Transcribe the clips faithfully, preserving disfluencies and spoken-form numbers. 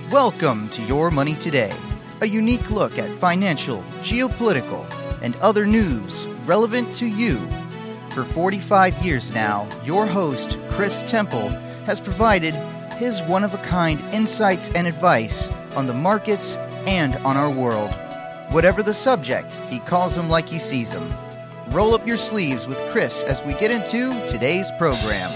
Welcome to Your Money Today, a unique look at financial, geopolitical, and other news relevant to you. For forty-five years now, your host, Chris Temple, has provided his one-of-a-kind insights and advice on the markets and on our world. Whatever the subject, he calls them like he sees them. Roll up your sleeves with Chris as we get into today's program.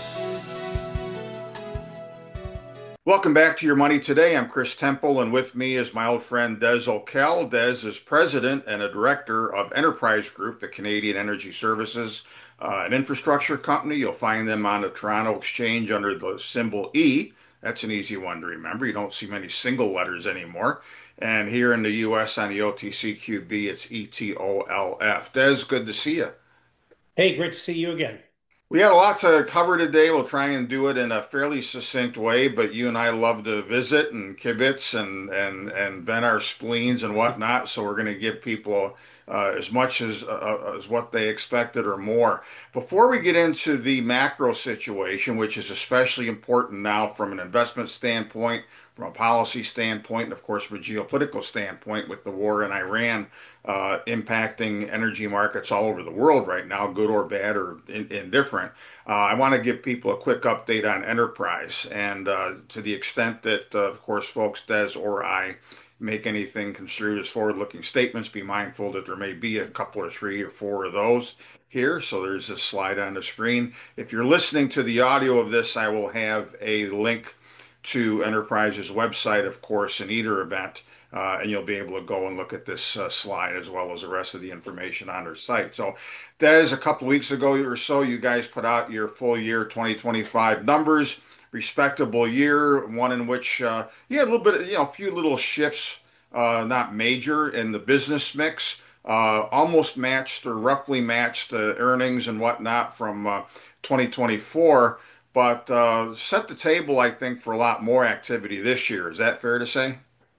Welcome back to Your Money Today. I'm Chris Temple, and with me is my old friend Des O'Kell. Des is president and a director of Enterprise Group, the Canadian Energy Services, uh, an infrastructure company. You'll find them on the Toronto Exchange under the symbol E. That's an easy one to remember. You don't see many single letters anymore. And here in the U S on the O T C Q B, it's E T O L F. Des, good to see you. Hey, great to see you again. We had a lot to cover today. We'll try and do it in a fairly succinct way, but you and I love to visit and kibitz and and and vent our spleens and whatnot. So we're going to give people uh, as much as uh, as what they expected or more. Before we get into the macro situation, which is especially important now from an investment standpoint, from a policy standpoint, and of course from a geopolitical standpoint, with the war in Iran uh, impacting energy markets all over the world right now, good or bad or in, indifferent. Uh, I want to give people a quick update on Enterprise, and uh, to the extent that, uh, of course, folks, Des or I, make anything construed as forward-looking statements, be mindful that there may be a couple or three or four of those here. So there's a slide on the screen. If you're listening to the audio of this, I will have a link to Enterprise's website, of course, in either event, uh, and you'll be able to go and look at this uh, slide as well as the rest of the information on their site. So, Des, a couple weeks ago or so, you guys put out your full year twenty twenty-five numbers. Respectable year, one in which uh, you had a little bit, of, you know, a few little shifts, uh, not major, in the business mix. Uh, almost matched or roughly matched the earnings and whatnot from uh, twenty twenty-four. But uh, set the table, I think, for a lot more activity this year. Is that fair to say?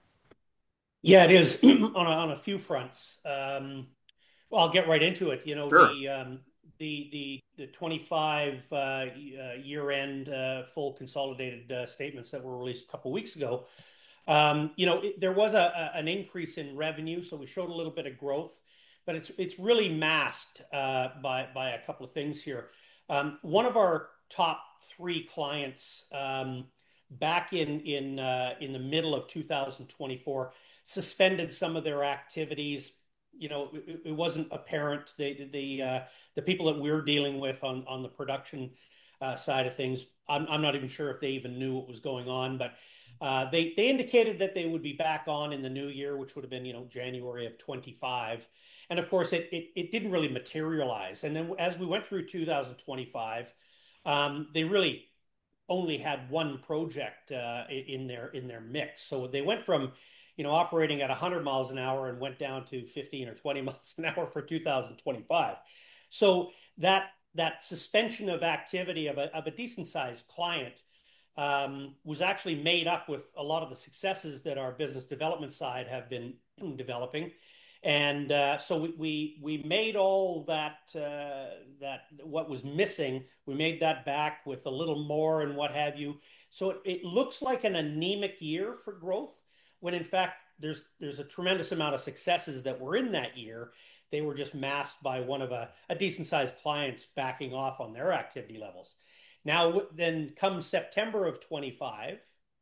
Yeah, it is on a, on a few fronts. Um, well, I'll get right into it. You know, Sure. the um, the the the twenty-five uh, uh, year-end uh, full consolidated uh, statements that were released a couple weeks ago. Um, you know, it, there was a, a an increase in revenue, so we showed a little bit of growth, but it's it's really masked uh, by by a couple of things here. Um, one of our top three clients um, back in in uh, in the middle of two thousand twenty-four suspended some of their activities. You know, it, it wasn't apparent. They, the uh, the people that we're dealing with on on the production uh, side of things, I'm I'm not even sure if they even knew what was going on, but uh, they they indicated that they would be back on in the new year, which would have been, you know, January of twenty-five. And of course, it it, it didn't really materialize. And then as we went through two thousand twenty-five, um, they really only had one project uh, in their in their mix. So they went from, you know, operating at one hundred miles an hour and went down to fifteen or twenty miles an hour for two thousand twenty-five. So that that suspension of activity of a, of a decent sized client um, was actually made up with a lot of the successes that our business development side have been developing. And uh, so we, we we made all that uh, that what was missing. We made that back with a little more and what have you. So it, it looks like an anemic year for growth, when in fact there's there's a tremendous amount of successes that were in that year. They were just masked by one of a, a decent sized clients backing off on their activity levels. Now then, come September of twenty-five,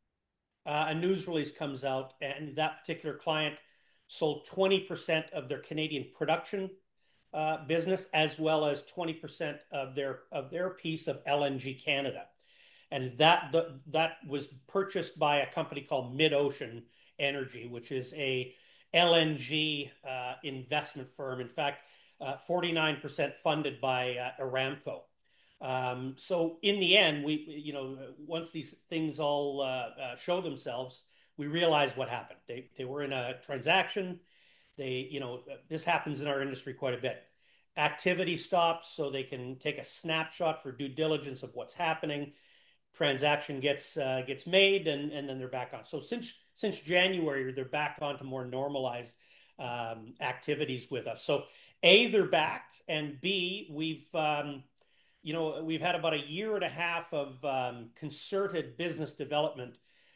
uh, a news release comes out, and that particular client sold twenty percent of their Canadian production uh, business, as well as twenty percent of their of their piece of L N G Canada. And that the, that was purchased by a company called MidOcean Energy, which is a L N G uh, investment firm. In fact, uh, forty-nine percent funded by uh, Aramco. Um, so in the end, we, you know, once these things all uh, uh, show themselves, we realized what happened. They they were in a transaction. They, you know, this happens in our industry quite a bit. Activity stops so they can take a snapshot for due diligence of what's happening. Transaction gets uh, gets made, and and then they're back on. So since since January, they're back on to more normalized um, activities with us. So A, they're back, and B, we've um, you know, we've had about a year and a half of um, concerted business development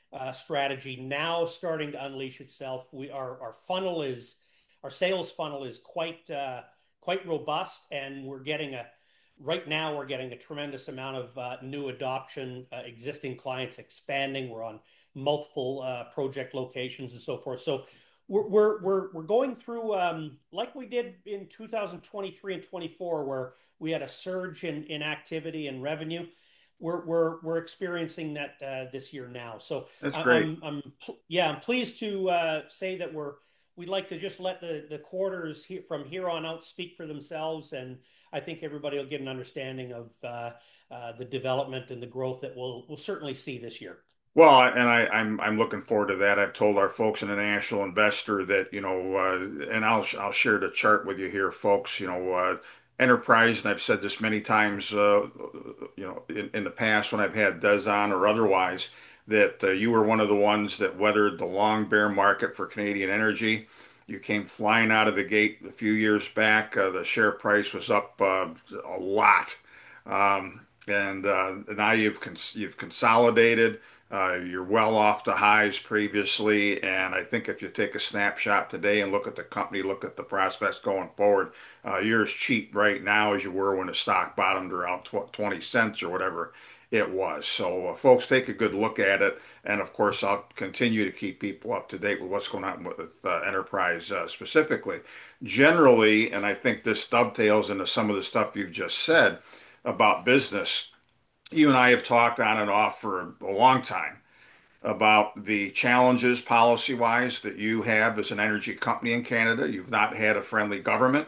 uh, strategy now starting to unleash itself. We our our funnel is our sales funnel is quite uh, quite robust, and we're getting a right now we're getting a tremendous amount of uh, new adoption, uh, existing clients expanding. We're on multiple uh, project locations and so forth. So we're we're we're, we're going through um, like we did in two thousand twenty-three and twenty-four, where we had a surge in in activity and revenue. We're we're we're experiencing that uh, this year now. So That's I, great. I'm I'm yeah I'm pleased to uh, say that we're we'd like to just let the the quarters he, from here on out speak for themselves, and I think everybody will get an understanding of uh, uh, the development and the growth that we'll we'll certainly see this year. Well, and I, I'm I'm looking forward to that. I've told our folks in the National Investor that, you know, uh, and I'll I'll share the chart with you here, folks. You know, uh, enterprise, and I've said this many times, uh, you know, in, in the past when I've had Des on or otherwise, that uh, you were one of the ones that weathered the long bear market for Canadian energy. You came flying out of the gate a few years back. Uh, the share price was up uh, a lot, um, and uh, now you've cons you've consolidated. Uh, you're well off the highs previously, and I think if you take a snapshot today and look at the company, look at the prospects going forward, uh, you're as cheap right now as you were when the stock bottomed around tw twenty cents or whatever it was. So, uh, folks, take a good look at it, and of course, I'll continue to keep people up to date with what's going on with uh, Enterprise uh, specifically. Generally, and I think this dovetails into some of the stuff you've just said about business. You and I have talked on and off for a long time about the challenges policy wise that you have as an energy company in Canada. You've not had a friendly government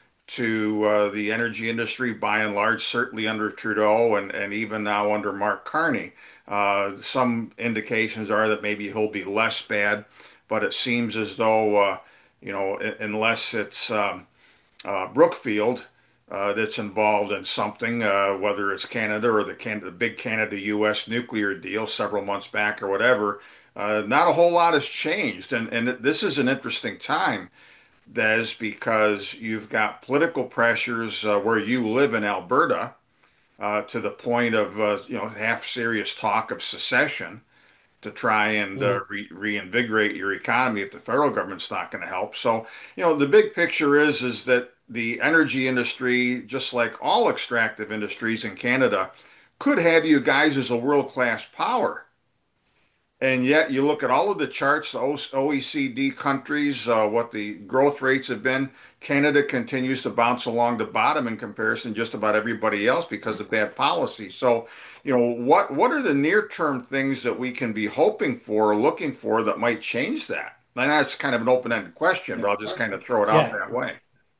to uh, the energy industry by and large, certainly under Trudeau and, and even now under Mark Carney. Uh, some indications are that maybe he'll be less bad, but it seems as though, uh, you know, unless it's um, uh, Brookfield uh, that's involved in something, uh, whether it's Canada or the Canada, big Canada-U S nuclear deal several months back or whatever. Uh, not a whole lot has changed, and and this is an interesting time, Des, because you've got political pressures uh, where you live in Alberta uh, to the point of uh, you know half serious talk of secession to try and uh, Mm. re reinvigorate your economy if the federal government's not going to help. So, you know, the big picture is is that the energy industry, just like all extractive industries in Canada, could have you guys as a world-class power. And yet you look at all of the charts, the O E C D countries, uh, what the growth rates have been. Canada continues to bounce along the bottom in comparison to just about everybody else because of bad policy. So, you know, what what are the near-term things that we can be hoping for or looking for that might change that? I know it's kind of an open-ended question, but I'll just kind of throw it out Yeah. that way.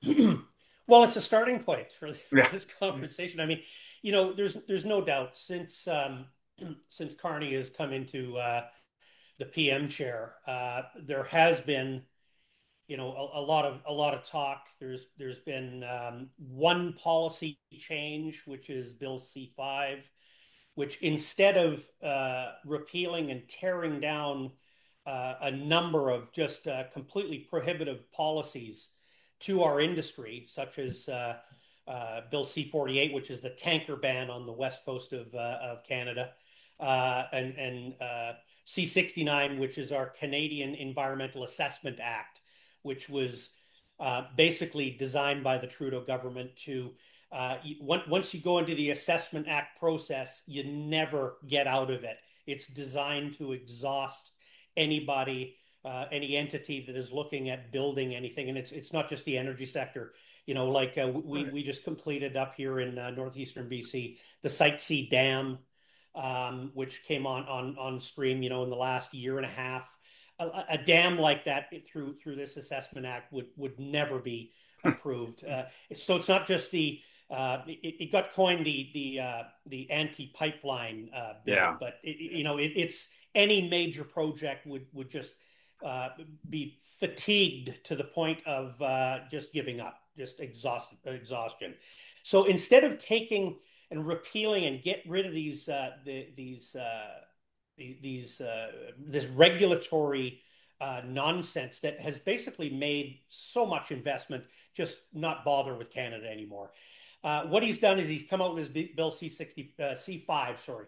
Well, it's a starting point for for Yeah, this conversation. I mean, you know, there's there's no doubt since um, since Carney has come into uh, the P M chair, uh, there has been, you know, a, a lot of a lot of talk. There's there's been um, one policy change, which is Bill C five, which instead of uh, repealing and tearing down uh, a number of just uh, completely prohibitive policies to our industry, such as uh, uh, Bill C forty-eight, which is the tanker ban on the west coast of, uh, of Canada, uh, and, and uh, C sixty-nine, which is our Canadian Environmental Assessment Act, which was uh, basically designed by the Trudeau government to uh, you, once you go into the Assessment Act process, you never get out of it. It's designed to exhaust anybody, uh, any entity that is looking at building anything, and it's it's not just the energy sector. You know, like uh, we right. we just completed up here in uh, northeastern B C the Site C Dam, um, which came on on on stream. You know, in the last year and a half. A, a dam like that through through this assessment act would would never be approved. Uh, so it's not just the uh, it, it got coined the the uh, the anti-pipeline uh, bill, Yeah. but it, you know it, it's any major project would would just uh, be fatigued to the point of uh, just giving up, just exhaust exhaustion. So instead of taking and repealing and get rid of these uh, the, these uh, these uh, this regulatory uh, nonsense that has basically made so much investment just not bother with Canada anymore. Uh, what he's done is he's come out with his bill C sixty uh, C five, sorry.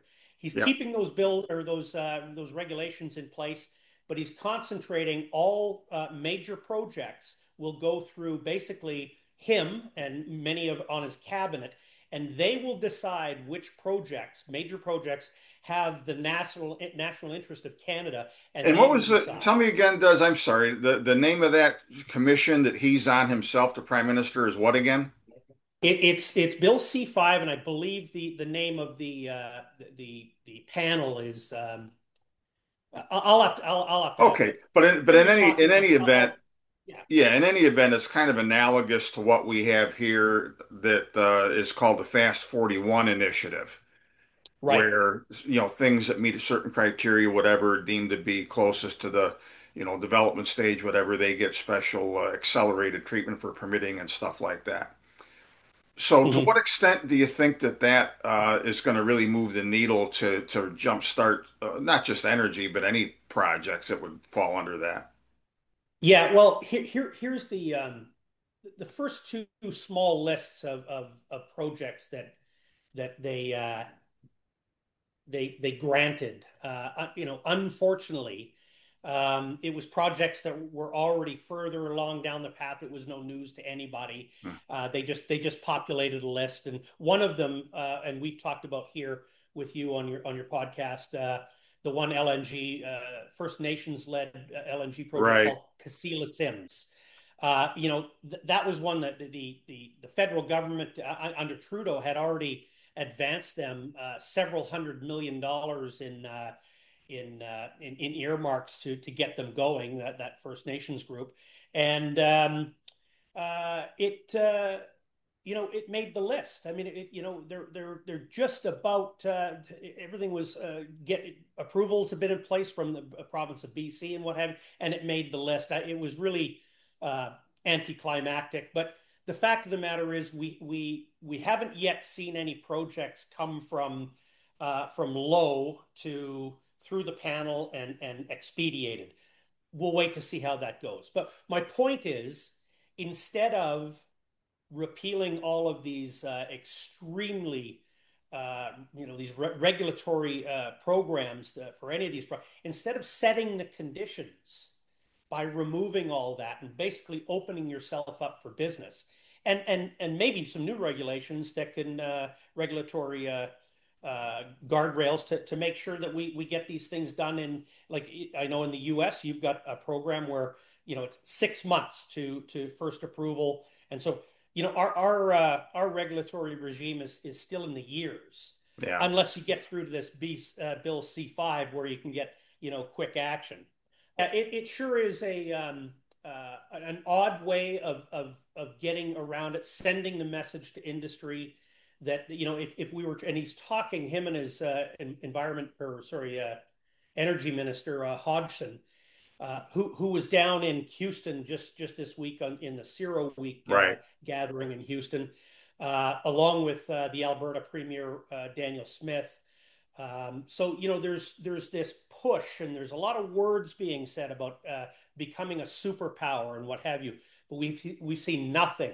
He's Yeah. keeping those bill or those uh, those regulations in place, but he's concentrating all uh, major projects will go through basically him and many of on his cabinet, and they will decide which projects, major projects, have the national national interest of Canada, and And they what will was the, decide. tell me again, Does, I'm sorry, the, the name of that commission that he's on himself, the prime minister, is what again? It, it's it's Bill C five, and I believe the the name of the uh, the the panel is. Um, I'll have to I'll, I'll have to Okay. But in, but when in we any, talk in again. any I'll, event, I'll yeah. yeah, in any event, it's kind of analogous to what we have here that uh, is called the Fast forty-one initiative, Right. where, you know, things that meet a certain criteria, whatever, deemed to be closest to the, you know, development stage, whatever, they get special uh, accelerated treatment for permitting and stuff like that. So, to what Mhm. extent do you think that that uh, is going to really move the needle to to jumpstart uh, not just energy, but any projects that would fall under that? Yeah, well, here, here here's the um, the first two small lists of of, of projects that that they uh, they they granted. Uh, you know, unfortunately, um, it was projects that were already further along down the path. It was no news to anybody. Hmm. Uh, they just they just populated a list, and one of them, uh, and we've talked about here with you on your on your podcast, uh, the one L N G uh, First Nations led L N G project Right, called Casilla Sims. Uh, you know, th that was one that the the the federal government uh, under Trudeau had already advanced them uh, several hundred million dollars in uh, in, uh, in in earmarks to to get them going. That that First Nations group, and um, uh, it uh, you know it made the list. I mean, it you know they're they're they're just about uh, everything was uh, get approvals have been in place from the province of B C and what have you, and it made the list. It was really uh, anticlimactic, but the fact of the matter is we we we haven't yet seen any projects come from uh, from low to through the panel and and expedited. We'll wait to see how that goes. But my point is, instead of repealing all of these uh, extremely uh, you know these re- regulatory uh, programs uh, for any of these pro- instead of setting the conditions by removing all that and basically opening yourself up for business and and and maybe some new regulations that can uh, regulatory uh, uh, guardrails to, to make sure that we we get these things done in like I know in the U S you've got a program where you know it's six months to to first approval and so you know our our uh, our regulatory regime is is still in the years yeah. unless you get through to this B, uh, bill C five where you can get you know quick action. Uh, it, it sure is a um, uh, an odd way of, of of getting around it, sending the message to industry that you know if, if we were and he's talking him and his uh, environment or sorry uh, energy minister uh, Hodgson, uh, who who was down in Houston just just this week on in the Zero Week uh, Right. gathering in Houston, uh, along with uh, the Alberta Premier uh, Daniel Smith. Um, so you know, there's there's this push, and there's a lot of words being said about uh, becoming a superpower and what have you. But we've we've seen nothing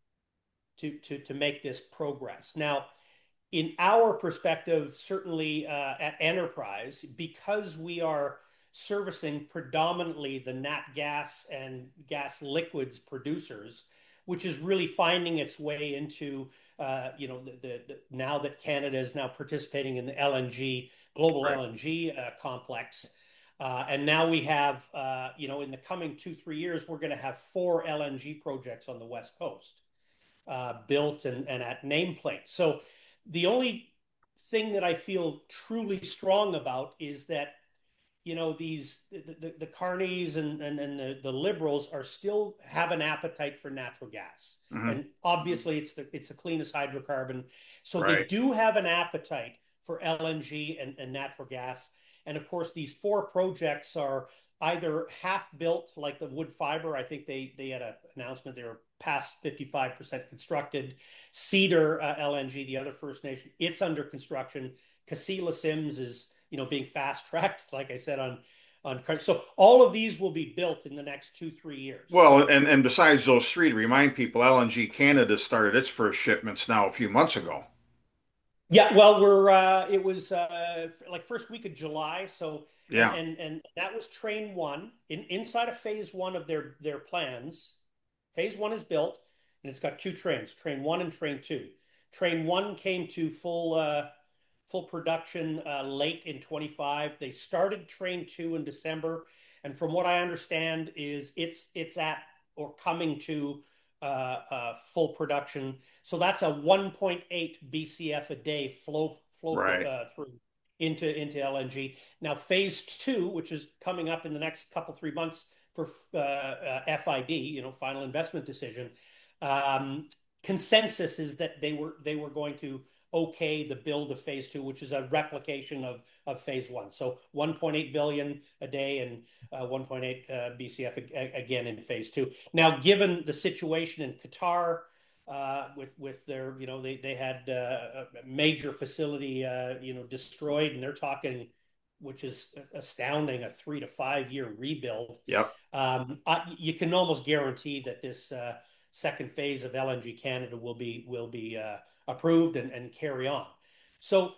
to to to make this progress. Now, in our perspective, certainly uh, at Enterprise, because we are servicing predominantly the nat gas and gas liquids producers, which is really finding its way into, uh, you know, the, the, the, now that Canada is now participating in the L N G, global Right. L N G uh, complex. Uh, and now we have, uh, you know, in the coming two, three years, we're going to have four L N G projects on the West Coast uh, built and, and at nameplate. So the only thing that I feel truly strong about is that you know these the, the, the carnies and, and, and the, the liberals are still have an appetite for natural gas, Hmm. and obviously it's the it's the cleanest hydrocarbon, so they Right. do have an appetite for L N G and, and natural gas. And of course these four projects are either half built like the wood fiber. I think they they had an announcement they were past fifty-five percent constructed. Cedar uh, L N G, the other First Nation, it's under construction. Casilla Sims is you know being fast tracked, like I said on on so all of these will be built in the next two three years. Well, and, and besides those three, to remind people, L N G Canada started its first shipments now a few months ago. Yeah, well, we're uh it was uh like first week of July, so and Yeah, and and that was train one in inside of phase one of their their plans. Phase one is built and it's got two trains, train one and train two. Train one came to full uh full production uh late in twenty-five. They started train two in December, and from what I understand is it's it's at or coming to uh, uh full production, so that's a one point eight B C F a day flow flow right. uh, through into into L N G. Now phase two, which is coming up in the next couple three months for uh, uh, F I D, you know, final investment decision. Um, consensus is that they were they were going to okay the build of phase two, which is a replication of of phase one. So one point eight billion a day and uh, one point eight uh, B C F again in phase two. Now, given the situation in Qatar, uh, with with their, you know, they they had uh, a major facility, uh, you know, destroyed, and they're talking, which is astounding, a three to five year rebuild. Yep. Um, I, you can almost guarantee that this uh, second phase of L N G Canada will be will be uh, approved and, and carry on. So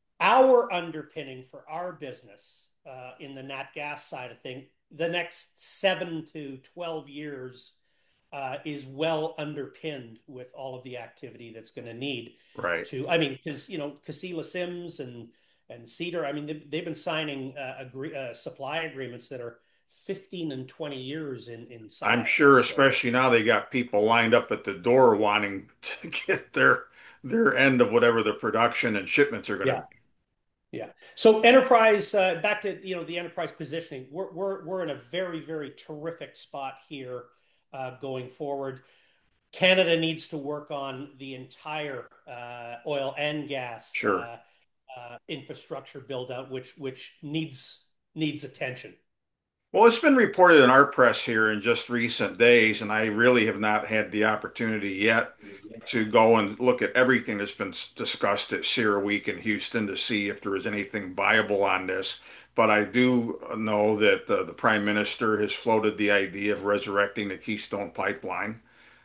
our underpinning for our business uh, in the nat gas side of thing, the next seven to twelve years uh, is well underpinned with all of the activity that's going to need Right. to. I mean, because you know, Casilla Sims and and Cedar. I mean, they, they've been signing uh, agree, uh, supply agreements that are fifteen and twenty years in in I'm size. sure, So especially now they got people lined up at the door wanting to get their their end of whatever the production and shipments are going to yeah, be. yeah. So enterprise, uh, back to, you know, the enterprise positioning. We're we're we're in a very very terrific spot here uh, going forward. Canada needs to work on the entire uh, oil and gas Sure. uh, uh, infrastructure build out, which which needs needs attention. Well, it's been reported in our press here in just recent days, and I really have not had the opportunity yet to go and look at everything that's been s- discussed at CERA Week in Houston to see if there is anything viable on this. But I do know that uh, the Prime Minister has floated the idea of resurrecting the Keystone Pipeline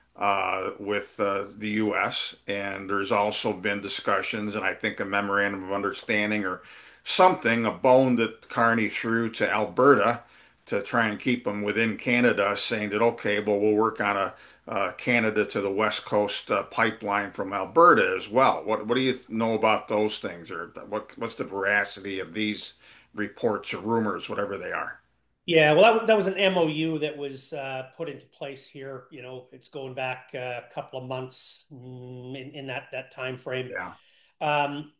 uh, with uh, the U S. And there's also been discussions, and I think a memorandum of understanding or something, a bone that Carney threw to Alberta to try and keep them within Canada, saying that, okay, well, we'll work on a uh, Canada to the West Coast uh, pipeline from Alberta as well. What what do you know about those things, or what what's the veracity of these reports or rumors, whatever they are? Yeah, well, that, that was an M O U that was uh, put into place here. You know, it's going back uh, a couple of months mm, in, in that that time frame. Yeah, Um,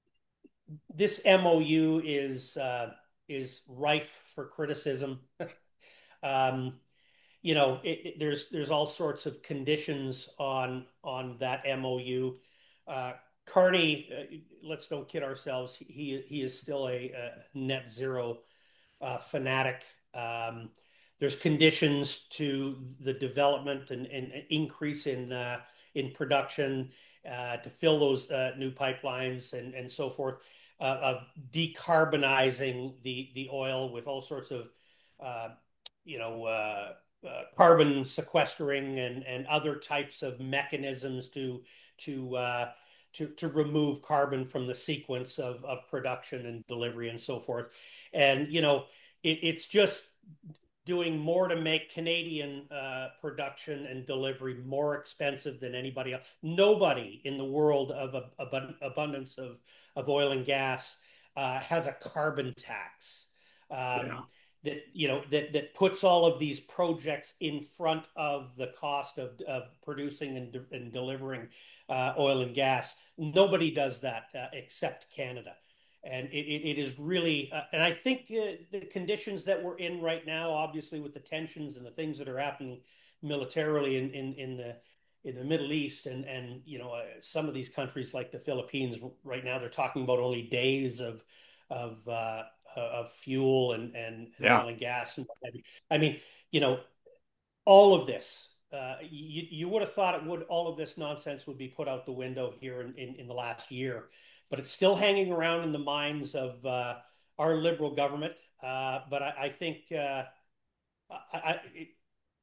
this M O U is uh, is rife for criticism. um, you know, it, it, there's there's all sorts of conditions on on that M O U. Uh, Carney, uh, let's don't kid ourselves. He he is still a, a net zero uh, fanatic. Um, there's conditions to the development and, and increase in uh, in production uh, to fill those uh, new pipelines and and so forth, uh, of decarbonizing the the oil with all sorts of uh, you know uh, uh, carbon sequestering and and other types of mechanisms to to uh, to to remove carbon from the sequence of of production and delivery and so forth. And you know, it, it's just doing more to make Canadian uh, production and delivery more expensive than anybody else. Nobody in the world of ab- abundance of, of oil and gas uh, has a carbon tax. yeah, Um, that you know that that puts all of these projects in front of the cost of, of producing and, de- and delivering uh, oil and gas. Nobody does that uh, except Canada, and it, it, it is really uh, and I think uh, the conditions that we're in right now, obviously with the tensions and the things that are happening militarily in in, in the in the Middle East, and and you know uh, some of these countries like the Philippines right now, they're talking about only days of of uh, of fuel and, and and yeah. oil and gas and what have you. I mean, you know, all of this. Uh, you, you would have thought it would all of this nonsense would be put out the window here in, in, in the last year, but it's still hanging around in the minds of uh, our Liberal government. Uh, but I, I think uh, I, I,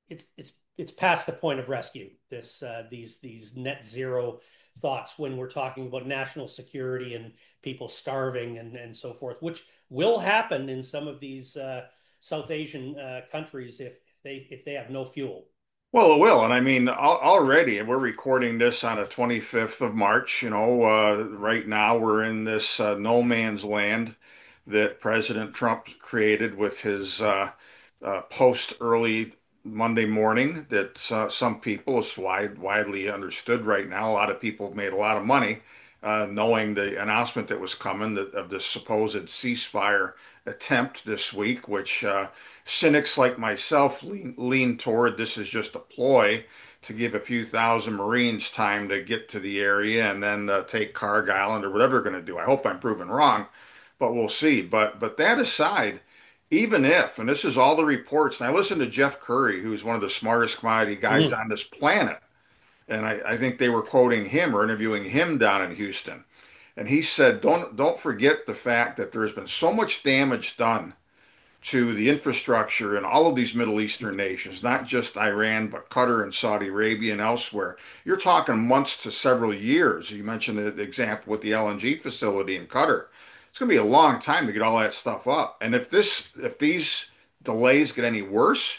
it's it's it's past the point of rescue. This uh, these these net zero thoughts when we're talking about national security and people starving and and so forth, which will happen in some of these uh, South Asian uh, countries if they if they have no fuel. Well, it will. And I mean, already we're recording this on the twenty-fifth of March. You know, uh, right now we're in this uh, no man's land that President Trump created with his uh, uh, post early Monday morning that uh, some people, it's wide, widely understood right now. A lot of people made a lot of money uh, knowing the announcement that was coming that, of this supposed ceasefire attempt this week, which uh, cynics like myself lean, lean toward this is just a ploy to give a few thousand Marines time to get to the area and then uh, take Carg Island or whatever they're going to do. I hope I'm proven wrong, but we'll see. But but that aside, even if, and this is all the reports, and I listened to Jeff Curry, who's one of the smartest commodity guys Mm. on this planet, and I, I think they were quoting him or interviewing him down in Houston. And he said, don't don't forget the fact that there's been so much damage done to the infrastructure in all of these Middle Eastern nations, not just Iran, but Qatar and Saudi Arabia and elsewhere. You're talking months to several years. You mentioned the example with the L N G facility in Qatar. It's going to be a long time to get all that stuff up. And if this, if these delays get any worse,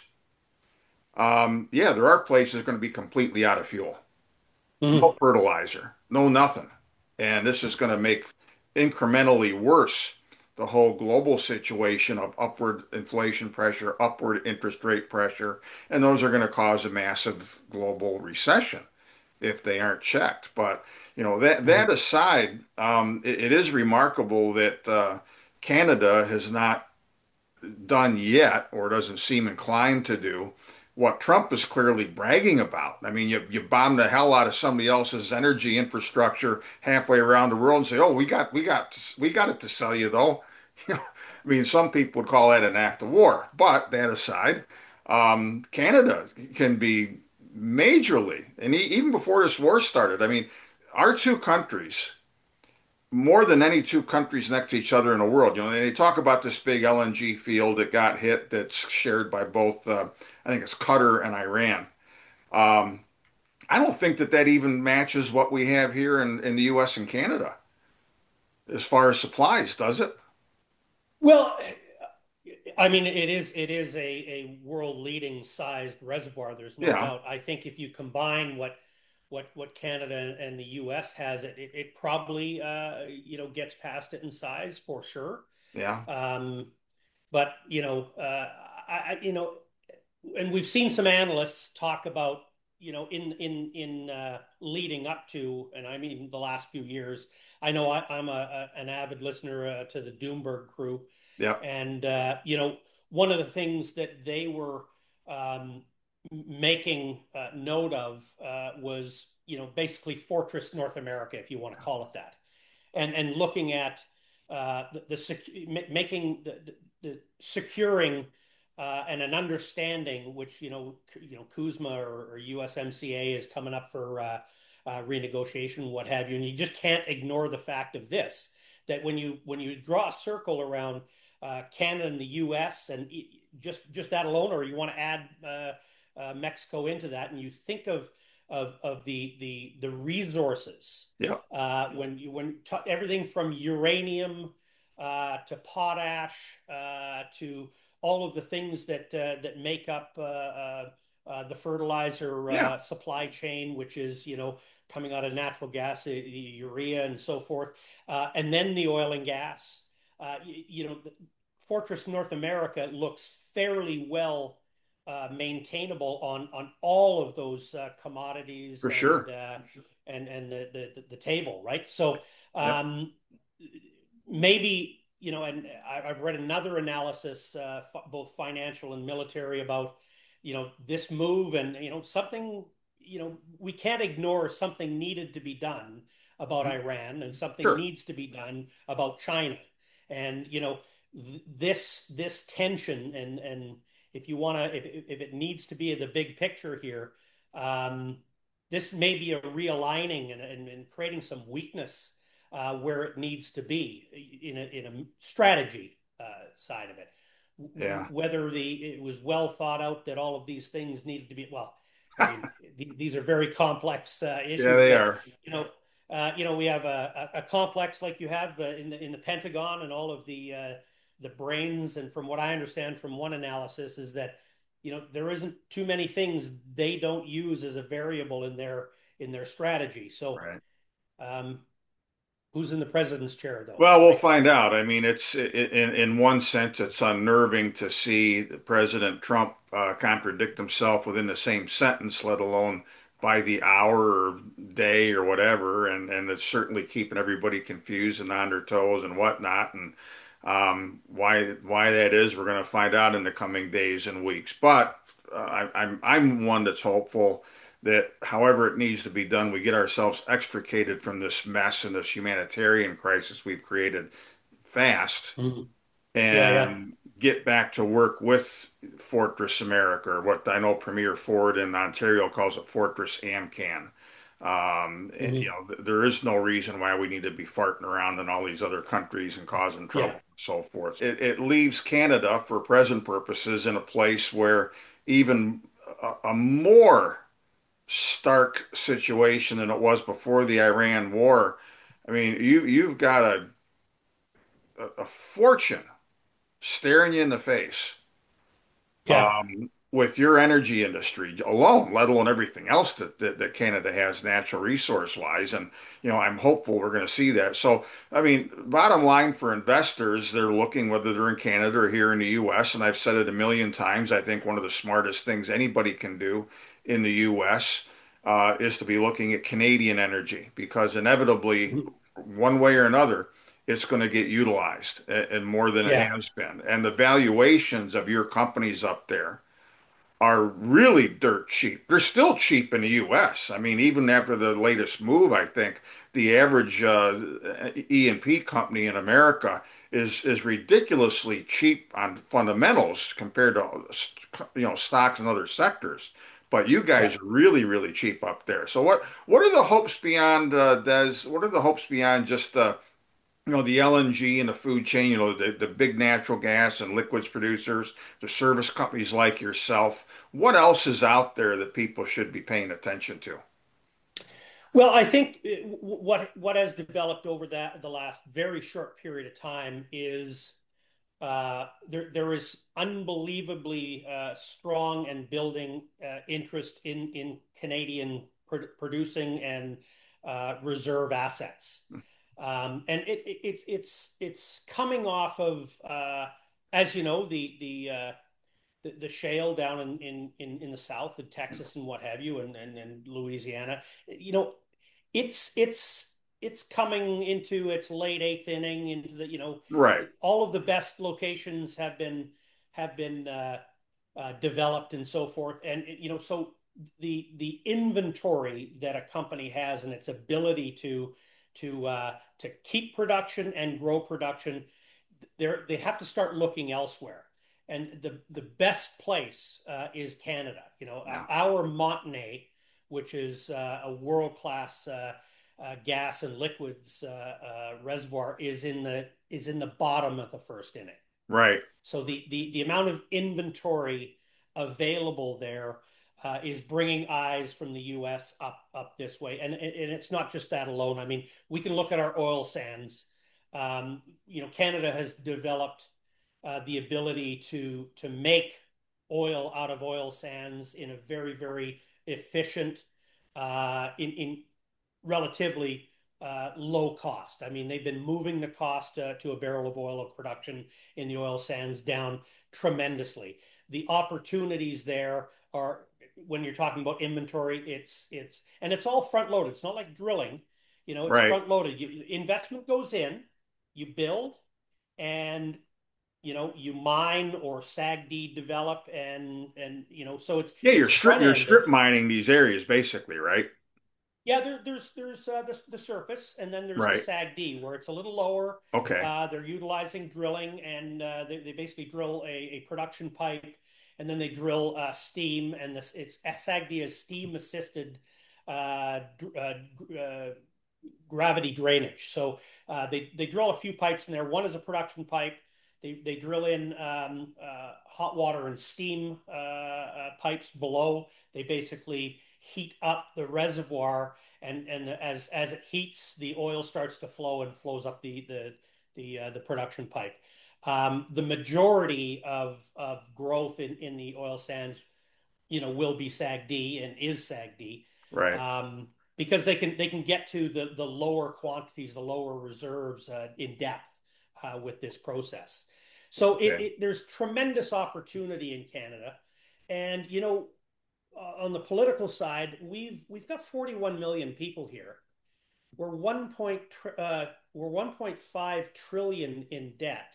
um, yeah, there are places going to be completely out of fuel. No Mm. fertilizer, no nothing. And this is going to make incrementally worse the whole global situation of upward inflation pressure, upward interest rate pressure, and those are going to cause a massive global recession if they aren't checked. But you know that that Mm. aside, um, it, it is remarkable that uh, Canada has not done yet, or doesn't seem inclined to do, what Trump is clearly bragging about. I mean, you, you bomb the hell out of somebody else's energy infrastructure halfway around the world and say, "Oh, we got we got we got it to sell you, though." You know, I mean, some people would call that an act of war. But that aside, um, Canada can be majorly, and e even before this war started, I mean, our two countries more than any two countries next to each other in the world. You know, they talk about this big L N G field that got hit that's shared by both, uh, I think it's Qatar and Iran. Um, I don't think that that even matches what we have here in, in the U S and Canada as far as supplies, does it? Well, I mean, it is it is a, a world leading sized reservoir. There's no Yeah, doubt. I think if you combine what what what Canada and the U S has, it it, it probably uh, you know gets past it in size for sure. yeah, Um, but you know, uh, I, I you know, and we've seen some analysts talk about you know in in in uh, leading up to, and I mean the last few years. I know I, I'm a, a an avid listener uh, to the Doomberg crew, yeah, and uh, you know one of the things that they were um, making uh, note of uh, was you know basically Fortress North America, if you want to call it that, and and looking at uh, the, the sec- making the, the, the securing uh, and an understanding, which you know you know Kuzma or, or U S M C A is coming up for uh, uh, renegotiation, what have you, and you just can't ignore the fact of this that when you when you draw a circle around uh, Canada and the U S and just just that alone, or you want to add uh, uh, Mexico into that, and you think of of of the the the resources yeah, uh, when you when t- everything from uranium uh, to potash uh, to all of the things that uh, that make up uh, uh, uh, the fertilizer yeah, uh, supply chain, which is you know coming out of natural gas, the urea and so forth, uh, and then the oil and gas. Uh, you, you know, Fortress North America looks fairly well uh, maintainable on on all of those uh, commodities for and sure. uh, and and the, the the table, right? So Yeah, um, maybe you know, and I, I've read another analysis, uh, both financial and military, about you know this move, and you know something. You know, we can't ignore something needed to be done about Iran, and something sure. needs to be done about China, and you know th- this this tension, and and if you want to, if if it needs to be the big picture here, um, this may be a realigning and, and, and creating some weakness uh, where it needs to be in a, in a strategy uh, side of it. Yeah. whether the it was well thought out that all of these things needed to be, well, I mean, th these are very complex uh, Yeah, issues, they but are. you know, uh, you know, we have a, a, a complex like you have uh, in the in the Pentagon, and all of the uh, the brains. And from what I understand from one analysis is that you know there isn't too many things they don't use as a variable in their in their strategy. So, Right. um, who's in the president's chair, though, Well, we'll right? find out. I mean, it's in in one sense, it's unnerving to see President Trump uh, contradict himself within the same sentence, let alone by the hour or day or whatever. And and it's certainly keeping everybody confused and on their toes and whatnot. And um, why why that is, we're going to find out in the coming days and weeks. But uh, I, I'm I'm one that's hopeful that however it needs to be done, we get ourselves extricated from this mess and this humanitarian crisis we've created fast Mhm. Yeah, yeah. and get back to work with Fortress America, or what I know Premier Ford in Ontario calls it Fortress AmCan. Um, and, you Hmm. know, th- there is no reason why we need to be farting around in all these other countries and causing trouble Yeah. and so forth. It, it leaves Canada, for present purposes, in a place where even a, a more stark situation than it was before the Iran war. I mean, you you've got a a, a fortune staring you in the face Yeah. um, with your energy industry alone, let alone everything else that, that, that Canada has natural resource wise. And, you know, I'm hopeful we're going to see that. So, I mean, bottom line for investors, they're looking whether they're in Canada or here in the U S. And I've said it a million times. I think one of the smartest things anybody can do in the U S uh, is to be looking at Canadian energy because inevitably, Mhm. one way or another, it's going to get utilized and more than it Yeah. has been. And the valuations of your companies up there are really dirt cheap. They're still cheap in the U S. I mean, even after the latest move, I think the average uh, E and P company in America is is ridiculously cheap on fundamentals compared to you know stocks and other sectors. But you guys Yeah. are really, really cheap up there. So what what are the hopes beyond uh, Des? What are the hopes beyond just uh, you know, the L N G and the food chain, you know, the, the big natural gas and liquids producers, the service companies like yourself. What else is out there that people should be paying attention to? Well, I think uh, what what has developed over that the last very short period of time is uh, there there is unbelievably uh, strong and building uh, interest in in Canadian pr producing and uh, reserve assets, um, and it, it, it's it's it's coming off of uh, as you know the the uh, the, the shale down in, in in in the south in Texas and what have you, and and, and Louisiana. You know, it's it's it's coming into its late eighth inning. Into the you know, Right, all of the best locations have been have been uh, uh, developed and so forth. And you know, so the the inventory that a company has and its ability to to uh, to keep production and grow production, they they have to start looking elsewhere. And the the best place uh, is Canada. You know, yeah, our Montney, which is uh, a world class uh, uh, gas and liquids uh, uh, reservoir, is in the is in the bottom of the first inning. right. So the the the amount of inventory available there uh, is bringing eyes from the U S up up this way, and and it's not just that alone. I mean, we can look at our oil sands. Um, you know, Canada has developed uh, the ability to to make oil out of oil sands in a very very efficient uh, in in relatively uh, low cost. I mean, they've been moving the cost uh, to a barrel of oil of production in the oil sands down tremendously. The opportunities there are when you're talking about inventory, it's it's and it's all front loaded. It's not like drilling, you know, it's Right. front loaded. You, investment goes in, you build, and you know you mine or S A G D develop, and and you know so it's Yeah, you're it's strip front you're ended. strip mining these areas basically, right? Yeah, there, there's there's uh, the, the surface, and then there's the Right. S A G D where it's a little lower. Okay. Uh, they're utilizing drilling, and uh, they, they basically drill a, a production pipe, and then they drill uh, steam, and this it's S A G D is steam assisted uh, uh, uh, gravity drainage. So uh, they they drill a few pipes in there. One is a production pipe. They they drill in um, uh, hot water and steam uh, uh, pipes below. They basically heat up the reservoir, and and as as it heats, the oil starts to flow and flows up the the the uh, the production pipe. Um, the majority of of growth in in the oil sands, you know, will be SAGD and is SAGD, Right. um, because they can they can get to the the lower quantities, the lower reserves uh, in depth uh, with this process. So it, Okay. it, there's tremendous opportunity in Canada, and you know, uh, on the political side, we've we've got forty-one million people here. We're one point uh, we're one point five trillion in debt.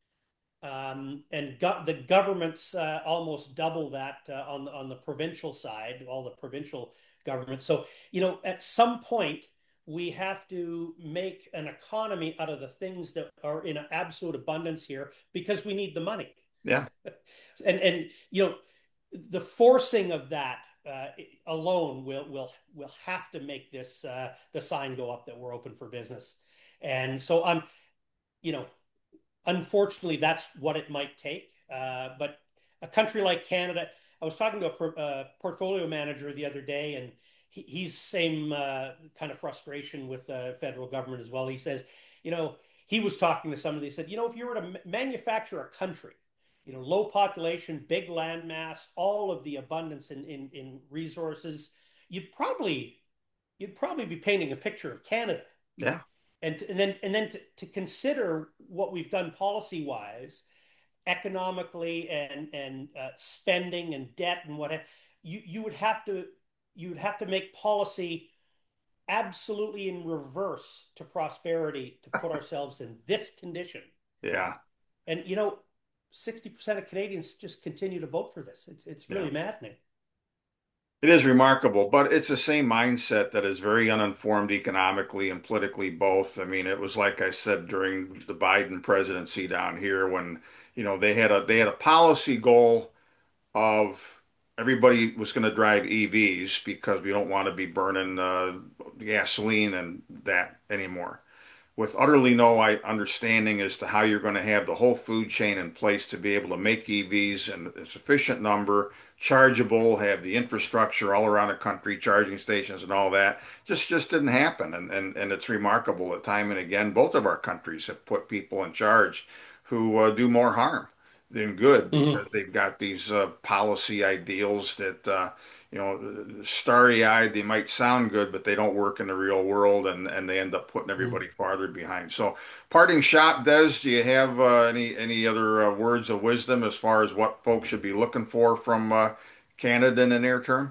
Um, and go the government's uh, almost double that uh, on on the provincial side, all the provincial governments. So, you know, at some point, we have to make an economy out of the things that are in absolute abundance here because we need the money. Yeah. And and you know, the forcing of that uh, alone will will will have to make this uh, the sign go up that we're open for business. And so I'm, you know, unfortunately, that's what it might take. Uh, but a country like Canada, I was talking to a per, uh, portfolio manager the other day, and he, he's same uh, kind of frustration with the federal government as well. He says, you know, he was talking to somebody. He said, you know, if you were to manufacture a country, you know, low population, big land mass, all of the abundance in in, in resources, you'd probably you'd probably be painting a picture of Canada. Yeah. And, and then and then to, to consider what we've done policy wise, economically, and and uh, spending and debt and what you you would have to you would have to make policy absolutely in reverse to prosperity to put ourselves in this condition. Yeah. And you know, sixty percent of Canadians just continue to vote for this. It's it's Yeah. really maddening. It is remarkable, but it's the same mindset that is very uninformed economically and politically both. I mean, it was like I said during the Biden presidency down here when, you know, they had a they had a policy goal of everybody was going to drive E Vs because we don't want to be burning uh, gasoline and that anymore, with utterly no understanding as to how you're going to have the whole food chain in place to be able to make E Vs in a sufficient number, chargeable, have the infrastructure all around the country, charging stations and all that. Just just didn't happen. And and, and it's remarkable that time and again, both of our countries have put people in charge who uh, do more harm than good Mm-hmm. because they've got these uh, policy ideals that uh, you know, starry-eyed, they might sound good, but they don't work in the real world, and and they end up putting Mm-hmm. everybody farther behind. So, parting shot, Des, do you have uh, any any other uh, words of wisdom as far as what folks should be looking for from uh, Canada in the near term?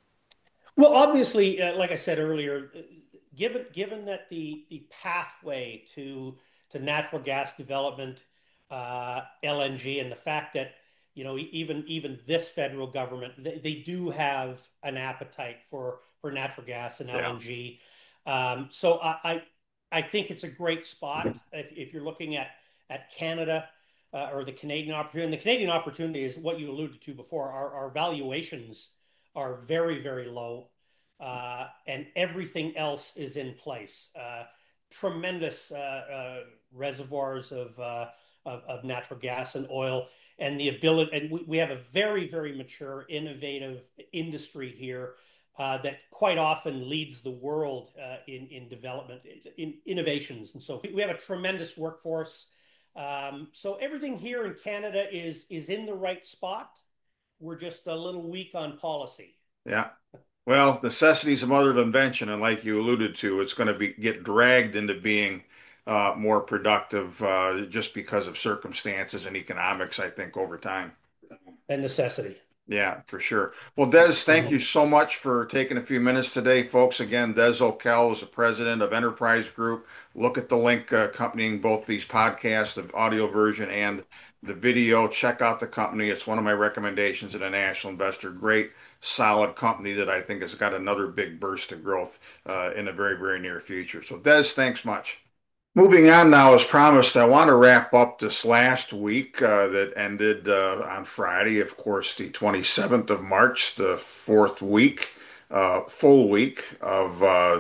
Well, obviously, uh, like I said earlier, uh, given given that the the pathway to to natural gas development, uh, L N G, and the fact that you know e- even even this federal government they, they do have an appetite for for natural gas and Yeah, L N G. Um, so I, I I think it's a great spot if, if you're looking at at Canada. Uh, or the Canadian opportunity. And the Canadian opportunity is what you alluded to before. Our, our valuations are very, very low, uh, and everything else is in place. Uh, tremendous uh, uh, reservoirs of, uh, of, of natural gas and oil, and the ability. And we, we have a very, very mature, innovative industry here. Uh, that quite often leads the world uh, in in development, in innovations, and so we have a tremendous workforce. Um, so everything here in Canada is is in the right spot. We're just a little weak on policy. yeah. Well, necessity is the mother of invention, and like you alluded to, it's going to be get dragged into being uh, more productive uh, just because of circumstances and economics, I think, over time. And necessity. Yeah, for sure. Well, Des, thank you Mhm. so much for taking a few minutes today, folks. Again, Des O'Kell is the president of Enterprise Group. Look at the link uh, accompanying both these podcasts, the audio version and the video. Check out the company. It's one of my recommendations at a national investor. Great, solid company that I think has got another big burst of growth uh, in the very, very near future. So, Des, thanks much. Moving on now, as promised, I want to wrap up this last week uh, that ended uh, on Friday, of course, the twenty-seventh of March, the fourth week, uh, full week of uh,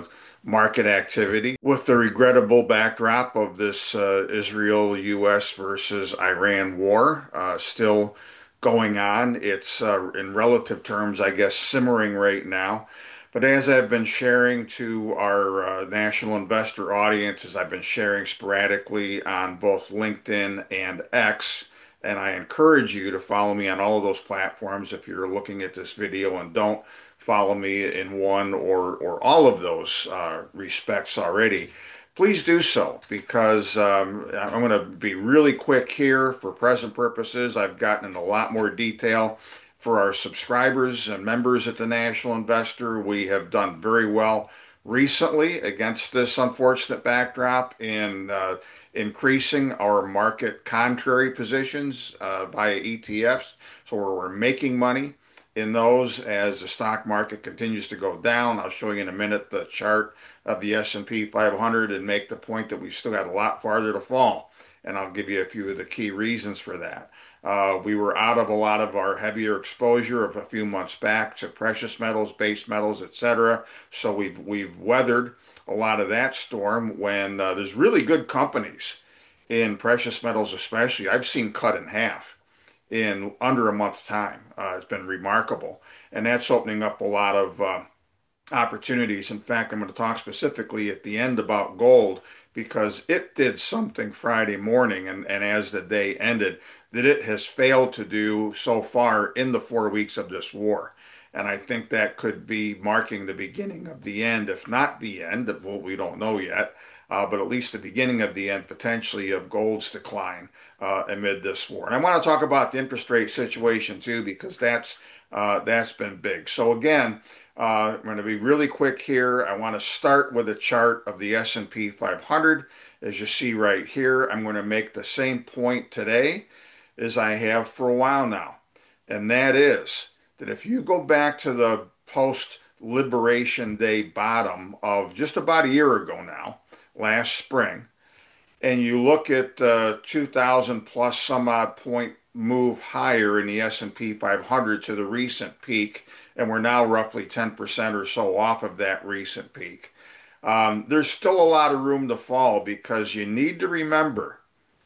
market activity with the regrettable backdrop of this uh, Israel U S versus Iran war uh, still going on. It's uh, in relative terms, I guess, simmering right now. But as I've been sharing to our uh, national investor audience, as I've been sharing sporadically on both LinkedIn and X, and I encourage you to follow me on all of those platforms if you're looking at this video and don't follow me in one or, or all of those uh, respects already. Please do so because um, I'm going to be really quick here for present purposes. I've gotten in a lot more detail for our subscribers and members at the National Investor. We have done very well recently against this unfortunate backdrop in uh, increasing our market contrary positions uh, via E T Fs. So where we're making money in those as the stock market continues to go down. I'll show you in a minute the chart of the S and P five hundred and make the point that we've still got a lot farther to fall. And I'll give you a few of the key reasons for that. Uh, we were out of a lot of our heavier exposure of a few months back to precious metals, base metals, et cetera. So we've we've weathered a lot of that storm when uh, there's really good companies in precious metals, especially. I've seen cut in half in under a month's time. Uh, it's been remarkable, and that's opening up a lot of uh, opportunities. In fact, I'm going to talk specifically at the end about gold because it did something Friday morning, and, and as the day ended, that it has failed to do so far in the four weeks of this war. And I think that could be marking the beginning of the end, if not the end of what we don't know yet, uh, but at least the beginning of the end potentially of gold's decline uh, amid this war. And I want to talk about the interest rate situation too, because that's uh, that's been big. So again, uh, I'm going to be really quick here. I want to start with a chart of the S and P five hundred. As you see right here, I'm going to make the same point today as I have for a while now. And that is that if you go back to the post-Liberation Day bottom of just about a year ago now, last spring, and you look at uh, two thousand plus some odd point move higher in the S and P five hundred to the recent peak, and we're now roughly ten percent or so off of that recent peak. Um, there's still a lot of room to fall because you need to remember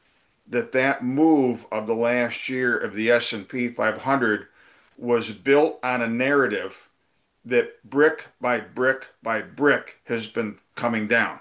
that that move of the last year of the S and P five hundred was built on a narrative that brick by brick by brick has been coming down.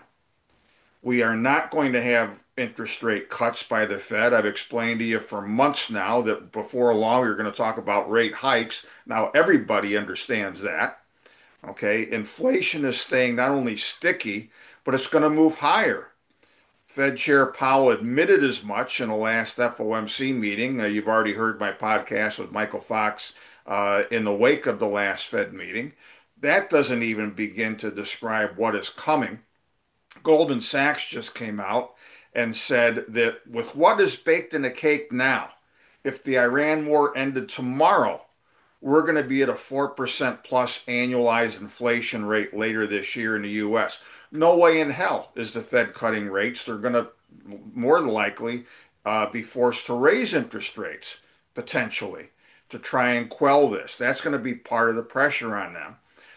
We are not going to have interest rate cuts by the Fed. I've explained to you for months now that before long we're going to talk about rate hikes. Now everybody understands that. Okay, inflation is staying not only sticky, but it's going to move higher. Fed Chair Powell admitted as much in the last F O M C meeting. Uh, you've already heard my podcast with Michael Fox uh, in the wake of the last Fed meeting. That doesn't even begin to describe what is coming. Goldman Sachs just came out and said that with what is baked in the cake now, if the Iran war ended tomorrow, we're going to be at a four percent plus annualized inflation rate later this year in the U S. No way in hell is the Fed cutting rates. They're going to more than likely uh, be forced to raise interest rates, potentially, to try and quell this. That's going to be part of the pressure on them.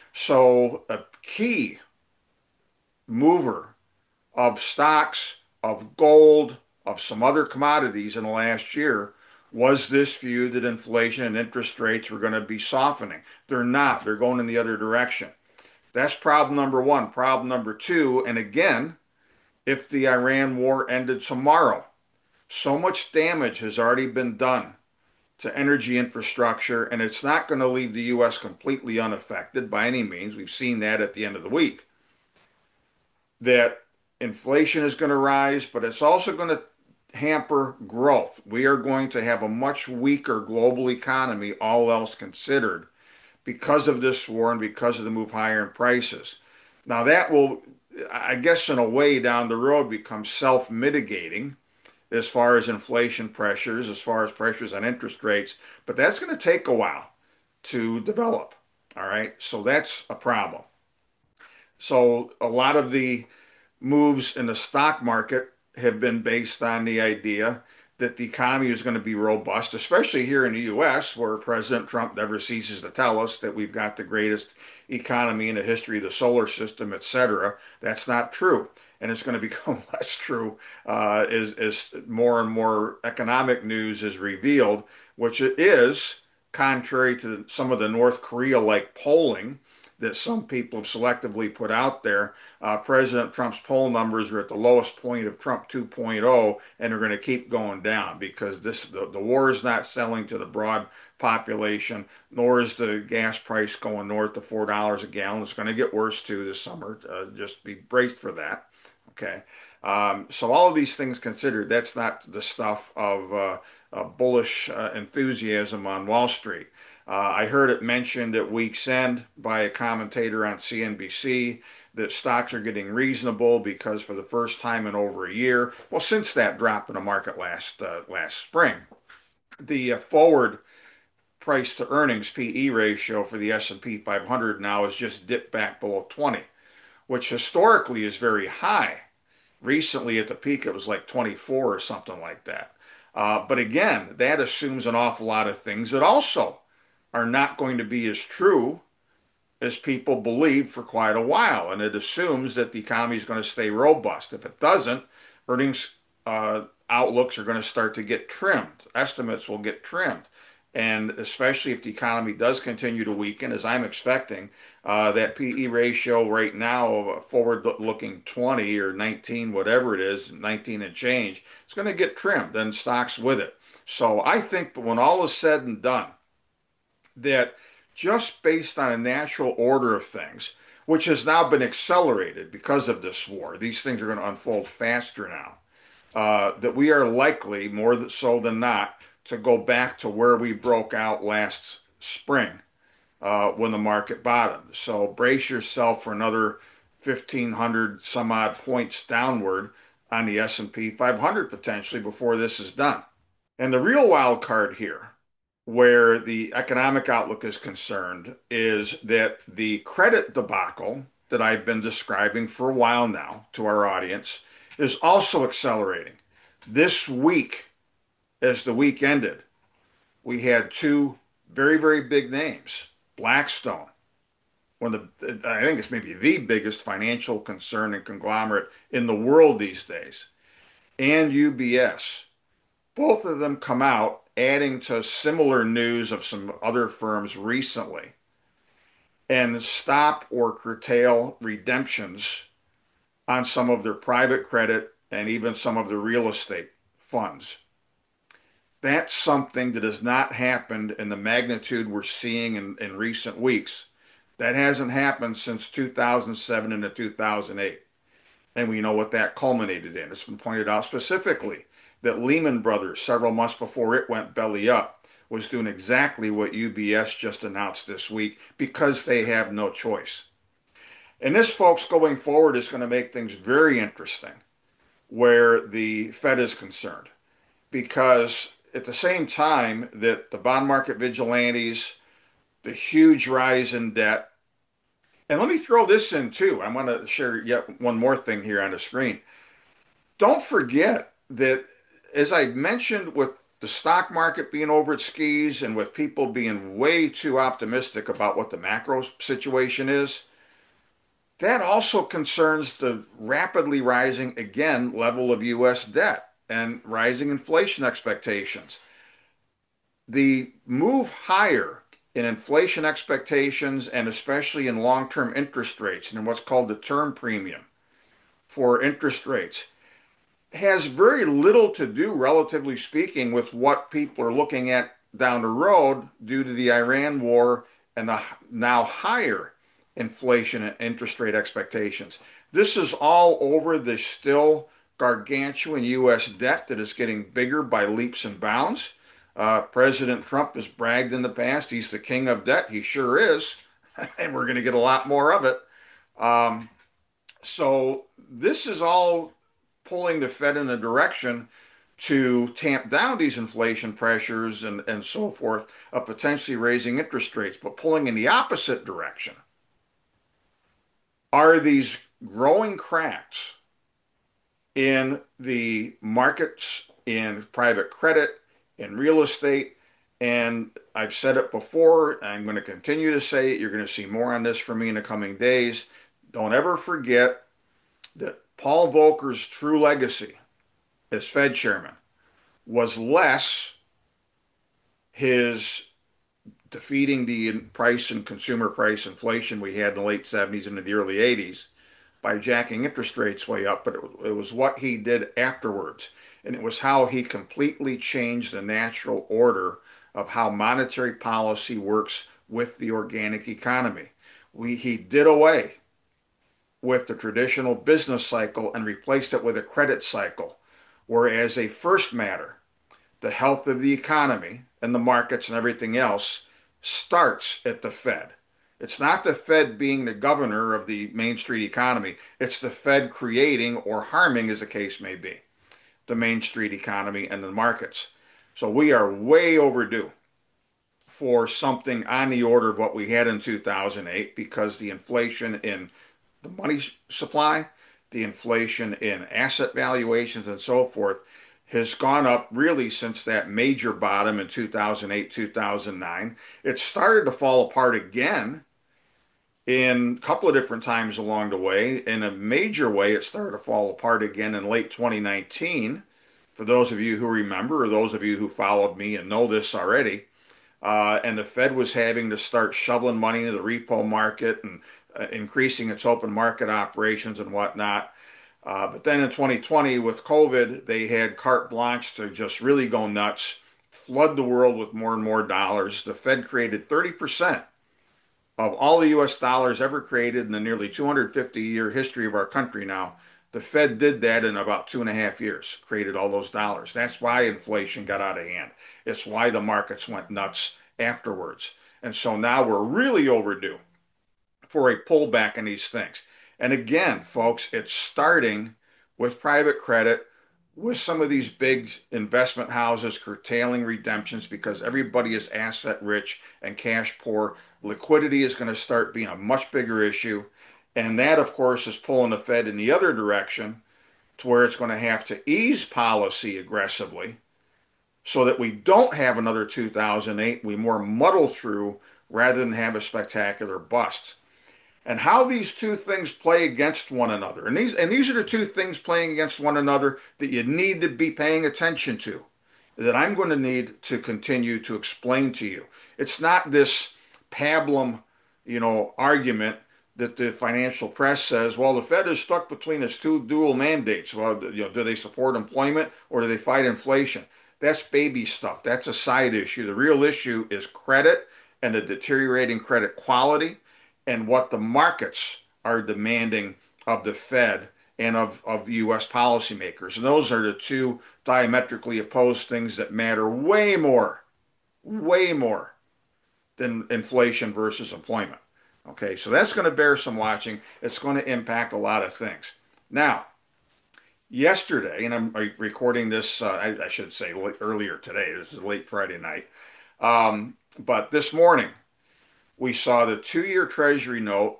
So a key mover of stocks, of gold, of some other commodities in the last year was this view that inflation and interest rates were going to be softening. They're not. They're going in the other direction. That's problem number one. Problem number two, and again, if the Iran war ended tomorrow, so much damage has already been done to energy infrastructure, and it's not going to leave the U S completely unaffected by any means. We've seen that at the end of the week. That inflation is going to rise, but it's also going to hamper growth. We are going to have a much weaker global economy, all else considered, because of this war and because of the move higher in prices. Now that will, I guess in a way down the road, become self-mitigating as far as inflation pressures, as far as pressures on interest rates, but that's going to take a while to develop, all right? So that's a problem. So a lot of the moves in the stock market have been based on the idea that the economy is going to be robust, especially here in the U S, where President Trump never ceases to tell us that we've got the greatest economy in the history of the solar system, et cetera. That's not true. And it's going to become less true uh, as, as more and more economic news is revealed, which it is contrary to some of the North Korea-like polling that some people have selectively put out there. Uh, President Trump's poll numbers are at the lowest point of Trump two point oh, and are going to keep going down because this the, the war is not selling to the broad population, nor is the gas price going north of four dollars a gallon. It's going to get worse too this summer. Uh, just be braced for that. Okay. Um, so all of these things considered, that's not the stuff of uh, uh, bullish uh, enthusiasm on Wall Street. Uh, I heard it mentioned at week's end by a commentator on C N B C that stocks are getting reasonable because for the first time in over a year, well, since that drop in the market last uh, last spring, the uh, forward price to earnings P E ratio for the S and P five hundred now has just dipped back below twenty, which historically is very high. Recently at the peak, it was like twenty-four or something like that. Uh, but again, that assumes an awful lot of things that also are not going to be as true as people believe for quite a while. And it assumes that the economy is going to stay robust. If it doesn't, earnings uh, outlooks are going to start to get trimmed. Estimates will get trimmed. And especially if the economy does continue to weaken, as I'm expecting, uh, that P E ratio right now of a forward-looking twenty or nineteen, whatever it is, nineteen and change, it's going to get trimmed and stocks with it. So I think when all is said and done, that just based on a natural order of things, which has now been accelerated because of this war, these things are going to unfold faster now, uh, that we are likely, more so than not, to go back to where we broke out last spring uh, when the market bottomed. So brace yourself for another fifteen hundred some odd points downward on the S and P five hundred potentially before this is done. And the real wild card here, where the economic outlook is concerned, is that the credit debacle that I've been describing for a while now to our audience is also accelerating. This week, as the week ended, we had two very, very big names. Blackstone, one of the, I think it's maybe the biggest financial concern and conglomerate in the world these days, and U B S. Both of them come out adding to similar news of some other firms recently and stop or curtail redemptions on some of their private credit and even some of their real estate funds. That's something that has not happened in the magnitude we're seeing in, in recent weeks. That hasn't happened since two thousand seven into two thousand eight. And we know what that culminated in. It's been pointed out specifically that Lehman Brothers, several months before it went belly up, was doing exactly what U B S just announced this week because they have no choice. And this, folks, going forward is going to make things very interesting where the Fed is concerned, because at the same time that the bond market vigilantes, the huge rise in debt, and let me throw this in too. I want to share yet one more thing here on the screen. Don't forget that, as I mentioned, with the stock market being over its skis and with people being way too optimistic about what the macro situation is, that also concerns the rapidly rising, again, level of U S debt and rising inflation expectations. The move higher in inflation expectations and especially in long-term interest rates and in what's called the term premium for interest rates has very little to do, relatively speaking, with what people are looking at down the road due to the Iran war and the now higher inflation and interest rate expectations. This is all over the still gargantuan U S debt that is getting bigger by leaps and bounds. Uh, President Trump has bragged in the past he's the king of debt. He sure is, and we're going to get a lot more of it. Um, so this is all pulling the Fed in the direction to tamp down these inflation pressures and, and so forth, of potentially raising interest rates, but pulling in the opposite direction are these growing cracks in the market's in private credit, in real estate. And I've said it before, I'm going to continue to say it. You're going to see more on this from me in the coming days. Don't ever forget that Paul Volcker's true legacy as Fed chairman was less his defeating the price and consumer price inflation we had in the late seventies and in the early eighties by jacking interest rates way up, but it was what he did afterwards. And it was how he completely changed the natural order of how monetary policy works with the organic economy. We, he did away with the traditional business cycle and replaced it with a credit cycle, whereas a first matter, the health of the economy and the markets and everything else, starts at the Fed. It's not the Fed being the governor of the Main Street economy. It's the Fed creating or harming, as the case may be, the Main Street economy and the markets. So we are way overdue for something on the order of what we had in two thousand eight, because the inflation in the money supply, the inflation in asset valuations and so forth has gone up really since that major bottom in two thousand eight, two thousand nine. It started to fall apart again in a couple of different times along the way. In a major way, it started to fall apart again in late twenty nineteen. For those of you who remember, or those of you who followed me and know this already, uh, and the Fed was having to start shoveling money into the repo market and uh, increasing its open market operations and whatnot. Uh, but then in twenty twenty, with COVID, they had carte blanche to just really go nuts, flood the world with more and more dollars. The Fed created thirty percent of all the U S dollars ever created in the nearly two hundred fifty year history of our country now. The Fed did that in about two and a half years, created all those dollars. That's why inflation got out of hand. It's why the markets went nuts afterwards. And so now we're really overdue for a pullback in these things. And again, folks, it's starting with private credit, with some of these big investment houses curtailing redemptions because everybody is asset rich and cash poor. Liquidity is going to start being a much bigger issue. And that, of course, is pulling the Fed in the other direction to where it's going to have to ease policy aggressively so that we don't have another two thousand eight. We more muddle through rather than have a spectacular bust. And how these two things play against one another. And these, and these are the two things playing against one another that you need to be paying attention to, that I'm going to need to continue to explain to you. It's not this pablum, you know, argument that the financial press says, well, the Fed is stuck between its two dual mandates. Well, you know, do they support employment or do they fight inflation? That's baby stuff. That's a side issue. The real issue is credit and the deteriorating credit quality and what the markets are demanding of the Fed and of, of U S policymakers. And those are the two diametrically opposed things that matter way more, way more than inflation versus employment. Okay, so that's going to bear some watching. It's going to impact a lot of things. Now, yesterday, and I'm recording this, uh, I, I should say earlier today, this is late Friday night, um, but this morning, we saw the two-year Treasury note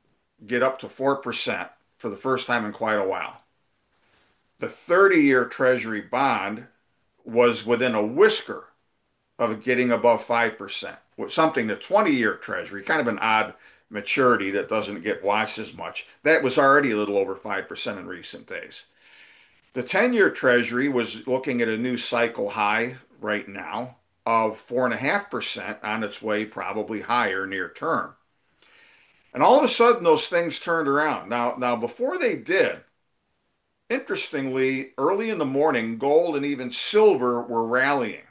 get up to four percent for the first time in quite a while. The thirty-year Treasury bond was within a whisker of getting above five percent, with something the twenty-year Treasury, kind of an odd maturity that doesn't get watched as much. That was already a little over five percent in recent days. The ten-year Treasury was looking at a new cycle high right now of four point five percent on its way probably higher near term. And all of a sudden, those things turned around. Now, now before they did, interestingly, early in the morning, gold and even silver were rallying.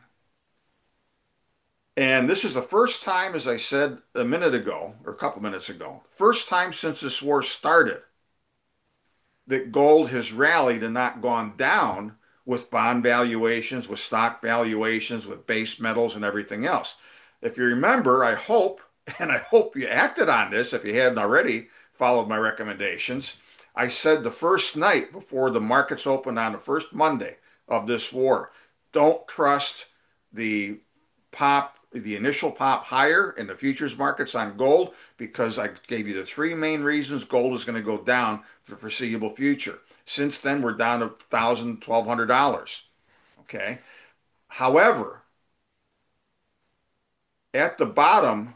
And this is the first time, as I said a minute ago, or a couple minutes ago, first time since this war started that gold has rallied and not gone down with bond valuations, with stock valuations, with base metals and everything else. If you remember, I hope, and I hope you acted on this if you hadn't already followed my recommendations, I said the first night before the markets opened on the first Monday of this war, don't trust the pop, the initial pop higher in the futures markets on gold, because I gave you the three main reasons gold is going to go down for the foreseeable future. Since then, we're down to one thousand dollars, twelve hundred dollars. Okay. However, at the bottom,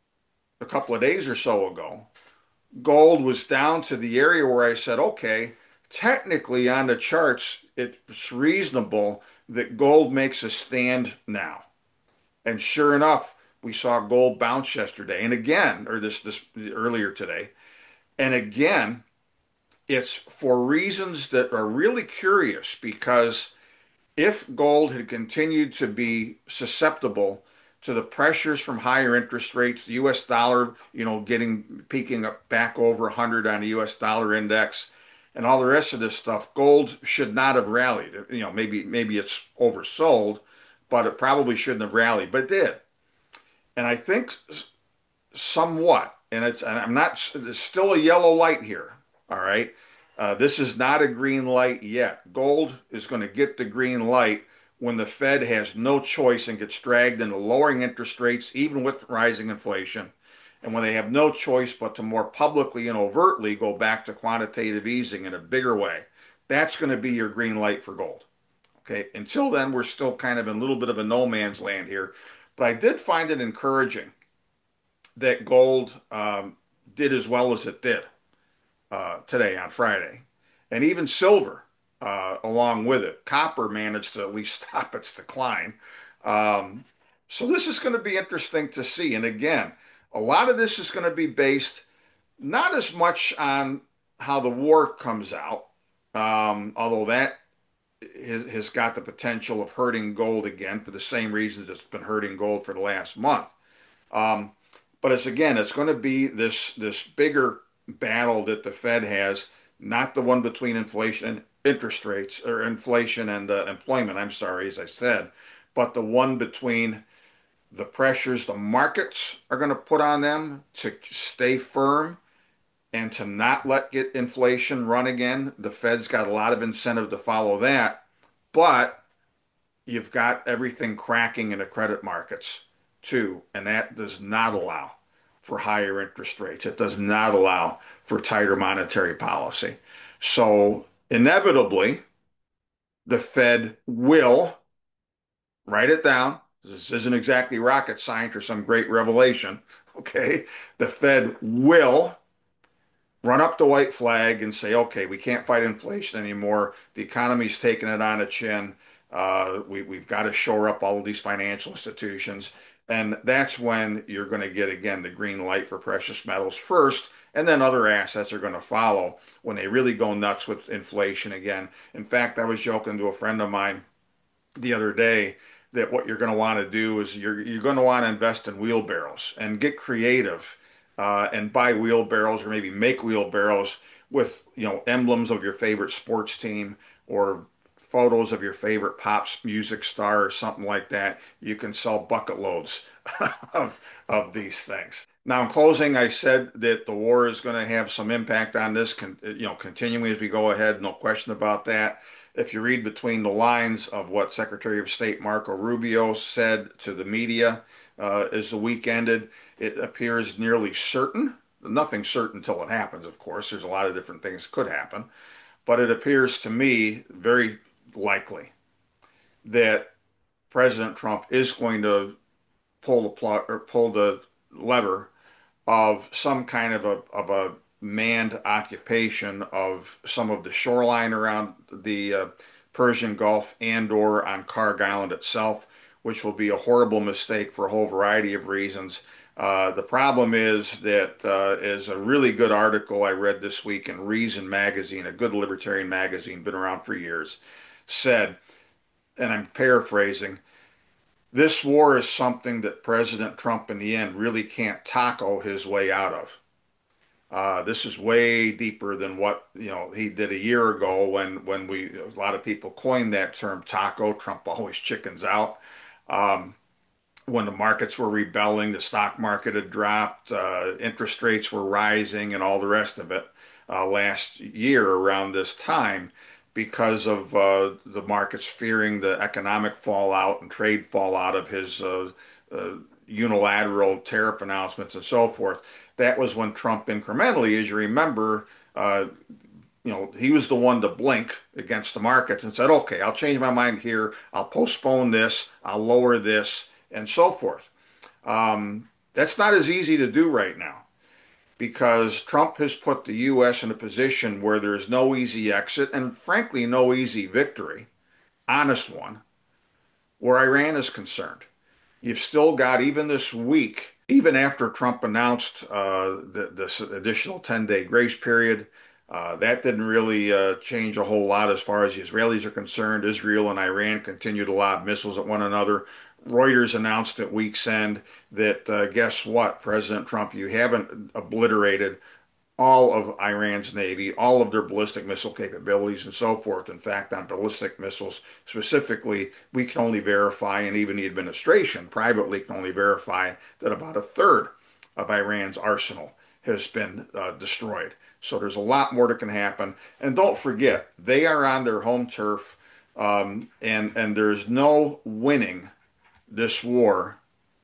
a couple of days or so ago, gold was down to the area where I said, okay, technically on the charts, it's reasonable that gold makes a stand now. And sure enough, we saw gold bounce yesterday and again, or this this earlier today. And again, it's for reasons that are really curious because if gold had continued to be susceptible to the pressures from higher interest rates, the U S dollar, you know, getting peaking up back over one hundred on the U S dollar index, and all the rest of this stuff, gold should not have rallied. You know, maybe maybe it's oversold, but it probably shouldn't have rallied, but it did. And I think somewhat, and it's and I'm not. There's still a yellow light here. All right. Uh, this is not a green light yet. Gold is going to get the green light when the Fed has no choice and gets dragged into lowering interest rates, even with rising inflation, and when they have no choice but to more publicly and overtly go back to quantitative easing in a bigger way. That's going to be your green light for gold. Okay. Until then, we're still kind of in a little bit of a no man's land here. But I did find it encouraging that gold um, did as well as it did uh, today on Friday, and even silver uh, along with it. Copper managed to at least stop its decline. Um, so this is going to be interesting to see. And again, a lot of this is going to be based not as much on how the war comes out, um, although that has, has got the potential of hurting gold again for the same reasons it's been hurting gold for the last month. Um, but it's again, it's going to be this this bigger battle that the Fed has, not the one between inflation and interest rates, or inflation and uh, employment. I'm sorry, as I said, but the one between the pressures the markets are going to put on them to stay firm and to not let get inflation run again. The Fed's got a lot of incentive to follow that, but you've got everything cracking in the credit markets too, and that does not allow for higher interest rates. It does not allow for tighter monetary policy. So inevitably, the Fed will, write it down. This isn't exactly rocket science or some great revelation. Okay. The Fed will run up the white flag and say, okay, we can't fight inflation anymore. The economy's taking it on a chin. Uh, we, we've got to shore up all of these financial institutions. And that's when you're going to get, again, the green light for precious metals first, and then other assets are going to follow when they really go nuts with inflation again. In fact, I was joking to a friend of mine the other day that what you're going to want to do is you're you're going to want to invest in wheelbarrows and get creative uh, and buy wheelbarrows or maybe make wheelbarrows with you know emblems of your favorite sports team or photos of your favorite pops music star or something like that. You can sell bucket loads of of these things. Now, in closing, I said that the war is going to have some impact on this, con you know, continuing as we go ahead. No question about that. If you read between the lines of what Secretary of State Marco Rubio said to the media uh, as the week ended, it appears nearly certain. Nothing's certain until it happens, of course. There's a lot of different things that could happen. But it appears to me very likely that President Trump is going to pull the plug or pull the lever of some kind of a of a manned occupation of some of the shoreline around the uh, Persian Gulf and or on Kharg Island itself, which will be a horrible mistake for a whole variety of reasons. Uh, the problem is that uh, is a really good article I read this week in Reason magazine, a good libertarian magazine, been around for years, said, and I'm paraphrasing, this war is something that President Trump in the end really can't taco his way out of. Uh, this is way deeper than what you know he did a year ago when when we a lot of people coined that term taco. Trump always chickens out. Um, when the markets were rebelling, the stock market had dropped, uh, interest rates were rising, and all the rest of it uh, last year around this time because of uh, the markets fearing the economic fallout and trade fallout of his uh, uh, unilateral tariff announcements and so forth. That was when Trump incrementally, as you remember, uh, you know, he was the one to blink against the markets and said, okay, I'll change my mind here. I'll postpone this. I'll lower this and so forth. Um, that's not as easy to do right now because Trump has put the U S in a position where there's no easy exit and frankly, no easy victory, honest one, where Iran is concerned. You've still got, even this week, even after Trump announced uh, the, this additional ten-day grace period, uh, that didn't really uh, change a whole lot as far as the Israelis are concerned. Israel and Iran continue to lob missiles at one another. Reuters announced at week's end that, uh, guess what, President Trump, you haven't obliterated all of Iran's Navy, all of their ballistic missile capabilities and so forth. In fact, on ballistic missiles specifically, we can only verify, and even the administration privately can only verify, that about a third of Iran's arsenal has been uh, destroyed. So there's a lot more that can happen. And don't forget, they are on their home turf, um, and, and there's no winning this war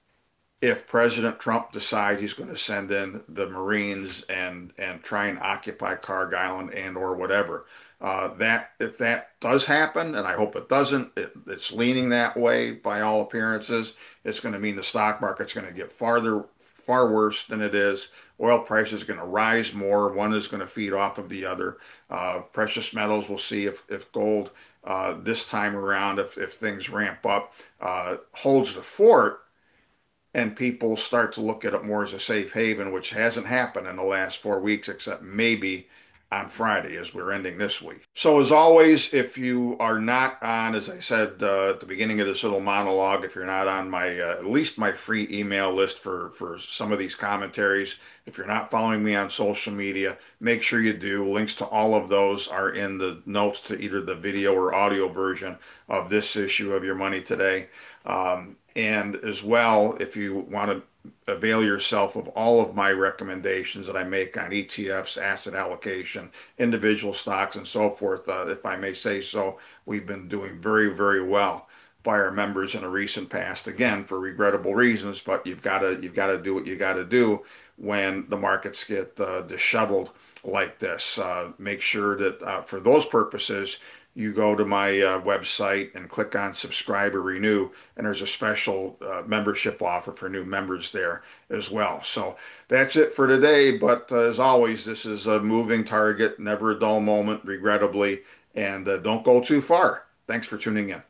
if President Trump decides he's going to send in the Marines and and try and occupy Cargisland and or whatever. Uh, that if that does happen, and I hope it doesn't, it, it's leaning that way by all appearances. It's going to mean the stock market's going to get farther far worse than it is. Oil prices are going to rise more. One is going to feed off of the other. Uh, precious metals, we'll see if if gold uh, this time around, if if things ramp up, uh, holds the fort. And people start to look at it more as a safe haven, which hasn't happened in the last four weeks, except maybe on Friday as we're ending this week. So as always, if you are not on, as I said uh, at the beginning of this little monologue, if you're not on my, uh, at least my free email list for, for some of these commentaries, if you're not following me on social media, make sure you do. Links to all of those are in the notes to either the video or audio version of this issue of Your Money Today. Um, and as well, if you want to avail yourself of all of my recommendations that I make on E T Fs, asset allocation, individual stocks, and so forth, uh, if I may say so, we've been doing very, very well by our members in the recent past. Again, for regrettable reasons, but you've got to you've got to do what you got to do when the markets get uh, disheveled like this. Uh, make sure that uh, for those purposes, you go to my uh, website and click on subscribe or renew, and there's a special uh, membership offer for new members there as well. So that's it for today, but uh, as always, this is a moving target, never a dull moment, regrettably, and uh, don't go too far. Thanks for tuning in.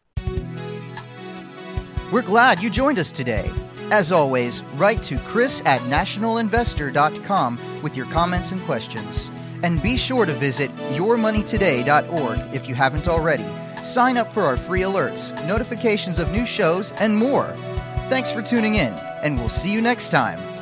We're glad you joined us today. As always, write to Chris at national investor dot com with your comments and questions. And be sure to visit your money today dot org if you haven't already. Sign up for our free alerts, notifications of new shows, and more. Thanks for tuning in, and we'll see you next time.